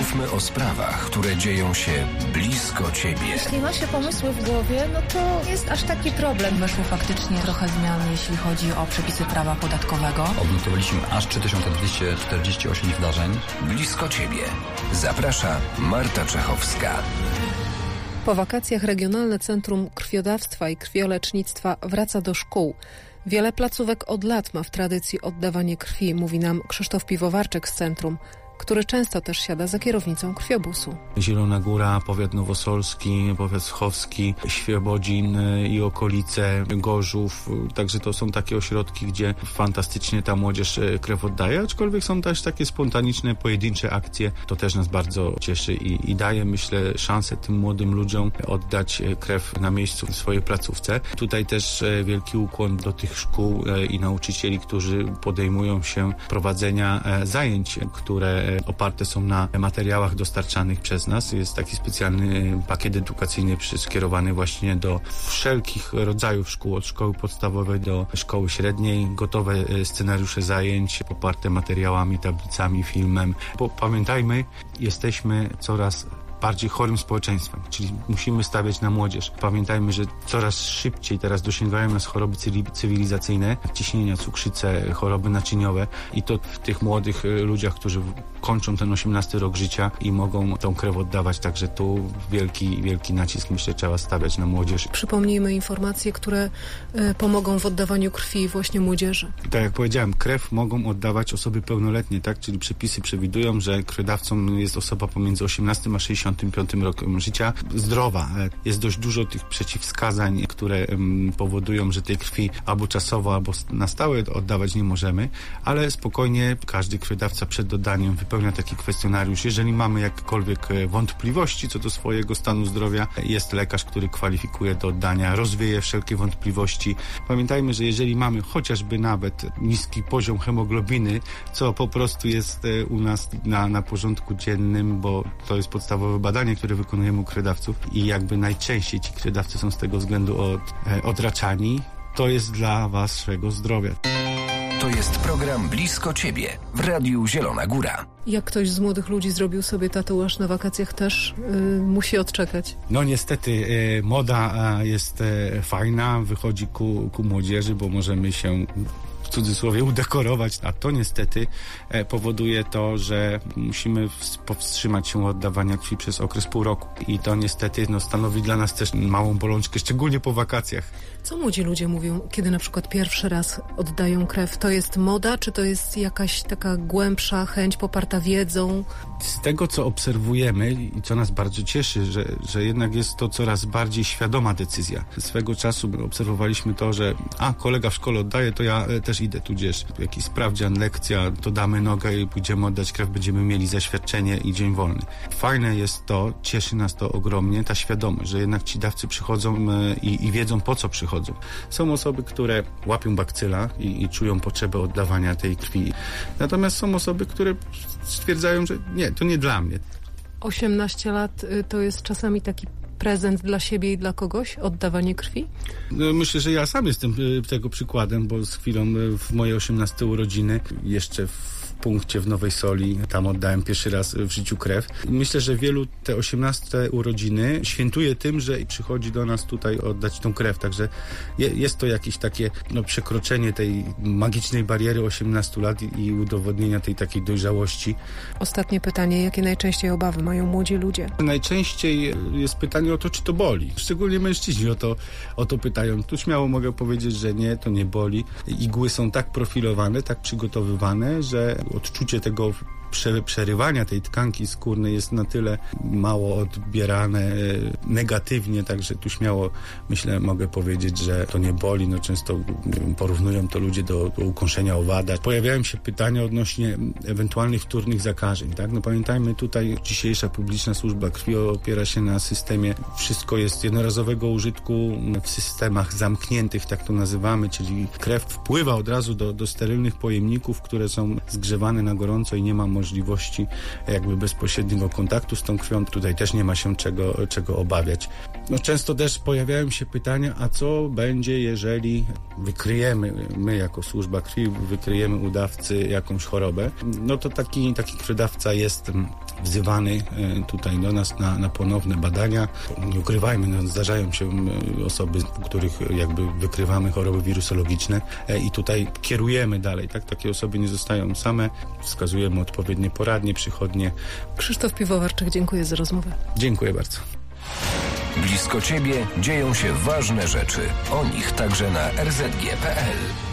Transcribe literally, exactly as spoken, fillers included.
Mówmy o sprawach, które dzieją się blisko ciebie. Jeśli ma się pomysły w głowie, no to jest aż taki problem. Weszło faktycznie trochę zmian, jeśli chodzi o przepisy prawa podatkowego. Odnotowaliśmy aż trzy tysiące dwieście czterdzieści osiem zdarzeń. Blisko ciebie. Zaprasza Marta Czechowska. Po wakacjach Regionalne Centrum Krwiodawstwa i Krwiolecznictwa wraca do szkół. Wiele placówek od lat ma w tradycji oddawanie krwi, mówi nam Krzysztof Piwowarczyk z centrum, który często też siada za kierownicą krwiobusu. Zielona Góra, powiat nowosolski, powiat schowski, Świebodzin i okolice, Gorzów. Także to są takie ośrodki, gdzie fantastycznie ta młodzież krew oddaje, aczkolwiek są też takie spontaniczne, pojedyncze akcje. To też nas bardzo cieszy i, i daje, myślę, szansę tym młodym ludziom oddać krew na miejscu w swojej placówce. Tutaj też wielki ukłon do tych szkół i nauczycieli, którzy podejmują się prowadzenia zajęć, które oparte są na materiałach dostarczanych przez nas. Jest taki specjalny pakiet edukacyjny skierowany właśnie do wszelkich rodzajów szkół, od szkoły podstawowej do szkoły średniej. Gotowe scenariusze zajęć poparte materiałami, tablicami, filmem. Bo pamiętajmy, jesteśmy coraz bardziej chorym społeczeństwem, czyli musimy stawiać na młodzież. Pamiętajmy, że coraz szybciej teraz dosięgają nas choroby cywilizacyjne, ciśnienia, cukrzyce, choroby naczyniowe i to w tych młodych ludziach, którzy kończą ten osiemnasty rok życia i mogą tą krew oddawać, także tu wielki, wielki nacisk, myślę, trzeba stawiać na młodzież. Przypomnijmy informacje, które y, pomogą w oddawaniu krwi właśnie młodzieży. Tak jak powiedziałem, krew mogą oddawać osoby pełnoletnie, tak? Czyli przepisy przewidują, że krwiodawcą jest osoba pomiędzy osiemnastym a sześćdziesiątym piątym rokiem życia, zdrowa. Jest dość dużo tych przeciwwskazań, które um, powodują, że tej krwi albo czasowo, albo na stałe oddawać nie możemy, ale spokojnie każdy krwiodawca przed oddaniem wypełnia taki kwestionariusz. Jeżeli mamy jakiekolwiek wątpliwości co do swojego stanu zdrowia, jest lekarz, który kwalifikuje do oddania, rozwieje wszelkie wątpliwości. Pamiętajmy, że jeżeli mamy chociażby nawet niski poziom hemoglobiny, co po prostu jest u nas na, na porządku dziennym, bo to jest podstawowe badanie, które wykonujemy u krwiodawców i jakby najczęściej ci krwiodawcy są z tego względu od, e, odraczani, to jest dla waszego zdrowia. To jest program Blisko Ciebie w Radiu Zielona Góra. Jak ktoś z młodych ludzi zrobił sobie tatuaż na wakacjach, też yy, musi odczekać. No niestety yy, moda yy, jest yy, fajna, wychodzi ku, ku młodzieży, bo możemy się w cudzysłowie udekorować, a to niestety e, powoduje to, że musimy w, powstrzymać się od oddawania krwi przez okres pół roku i to niestety no, stanowi dla nas też małą bolączkę, szczególnie po wakacjach. Co młodzi ludzie mówią, kiedy na przykład pierwszy raz oddają krew? To jest moda, czy to jest jakaś taka głębsza chęć poparta wiedzą? Z tego, co obserwujemy i co nas bardzo cieszy, że, że jednak jest to coraz bardziej świadoma decyzja. Swego czasu obserwowaliśmy to, że a, kolega w szkole oddaje, to ja też idę, tudzież jakiś sprawdzian, lekcja, to damy nogę i pójdziemy oddać krew, będziemy mieli zaświadczenie i dzień wolny. Fajne jest to, cieszy nas to ogromnie, ta świadomość, że jednak ci dawcy przychodzą i, i wiedzą, po co przychodzą. Są osoby, które łapią bakcyla i, i czują potrzebę oddawania tej krwi. Natomiast są osoby, które stwierdzają, że nie, to nie dla mnie. osiemnaście lat to jest czasami taki prezent dla siebie i dla kogoś? Oddawanie krwi? No, myślę, że ja sam jestem tego przykładem, bo z chwilą w moje osiemnaste urodziny jeszcze w punkcie w Nowej Soli, tam oddałem pierwszy raz w życiu krew. Myślę, że wielu te osiemnaste urodziny świętuje tym, że przychodzi do nas tutaj oddać tą krew, także je, jest to jakieś takie no, przekroczenie tej magicznej bariery osiemnastu lat i, i udowodnienia tej takiej dojrzałości. Ostatnie pytanie, jakie najczęściej obawy mają młodzi ludzie? Najczęściej jest pytanie o to, czy to boli. Szczególnie mężczyźni o to, o to pytają. Tu śmiało mogę powiedzieć, że nie, to nie boli. Igły są tak profilowane, tak przygotowywane, że odczucie tego przerywania tej tkanki skórnej jest na tyle mało odbierane negatywnie, także tu śmiało, myślę, mogę powiedzieć, że to nie boli. No często porównują to ludzie do, do ukąszenia owada. Pojawiają się pytania odnośnie ewentualnych wtórnych zakażeń, tak? No pamiętajmy, tutaj dzisiejsza publiczna służba krwi opiera się na systemie, wszystko jest jednorazowego użytku w systemach zamkniętych, tak to nazywamy, czyli krew wpływa od razu do, do sterylnych pojemników, które są zgrzewane na gorąco i nie ma możliwości jakby bezpośredniego kontaktu z tą krwią. Tutaj też nie ma się czego, czego obawiać. No, często też pojawiają się pytania, a co będzie, jeżeli wykryjemy, my jako służba krwi, wykryjemy u dawcy jakąś chorobę? No to taki, taki krwiodawca jest wzywany tutaj do nas na, na ponowne badania. Nie ukrywajmy, no, zdarzają się osoby, u których jakby wykrywamy choroby wirusologiczne i tutaj kierujemy dalej, tak? Takie osoby nie zostają same, wskazujemy odpowiednie poradnie, przychodnie. Krzysztof Piwowarczyk, dziękuję za rozmowę. Dziękuję bardzo. Blisko Ciebie dzieją się ważne rzeczy. O nich także na er zet gie kropka pe el.